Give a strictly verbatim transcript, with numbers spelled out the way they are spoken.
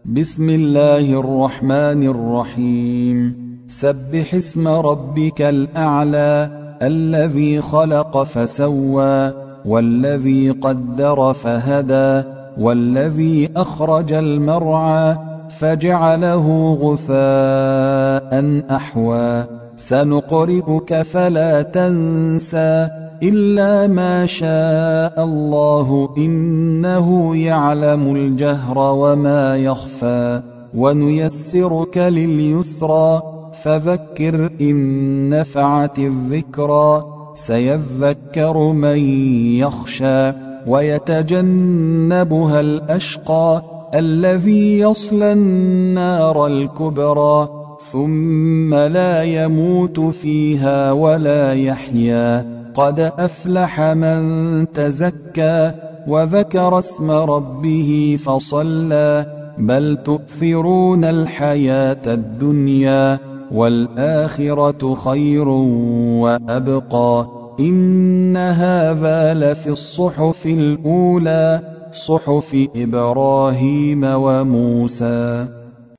بسم الله الرحمن الرحيم سبح اسم ربك الأعلى الذي خلق فسوى والذي قدر فهدى والذي أخرج المرعى فجعله غثاء أحوى سنقرئك فلا تنسى إلا ما شاء الله إنه يعلم الجهر وما يخفى ونيسرك لليسرى فذكر إن نفعت الذكرى سيذكر من يخشى ويتجنبها الأشقى الذي يصلى النار الكبرى ثم لا يموت فيها ولا يحيا قد أفلح من تزكى وذكر اسم ربه فصلى بل تؤثرون الحياة الدنيا والآخرة خير وأبقى إن هذا لفي الصحف الأولى صحف إبراهيم وموسى.